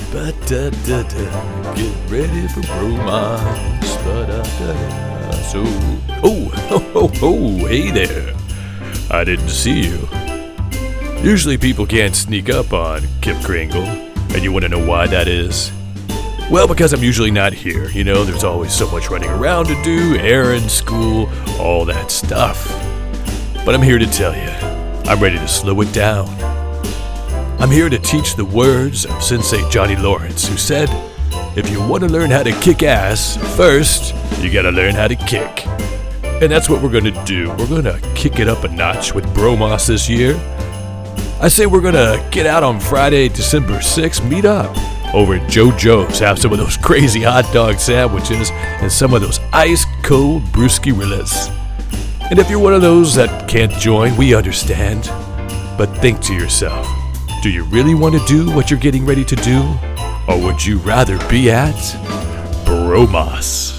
Ba-da-da-da. Get ready for bromance. Ba-da-da-da. So, hey there. I didn't see you. Usually people can't sneak up on Kip Kringle, and you want to know why that is? Well, because I'm usually not here. You know, there's always so much running around to do, errands, school, all that stuff. But I'm here to tell you, I'm ready to slow it down. I'm here to teach the words of Sensei Johnny Lawrence, who said, if you want to learn how to kick ass, first, you gotta learn how to kick. And that's what we're gonna do. We're gonna kick it up a notch with Bromos this year. I say we're gonna get out on Friday, December 6th, meet up over at JoJo's, have some of those crazy hot dog sandwiches and some of those ice-cold brewski-rillas. And if you're one of those that can't join, we understand. But think to yourself, do you really want to do what you're getting ready to do? Or would you rather be at Bromos?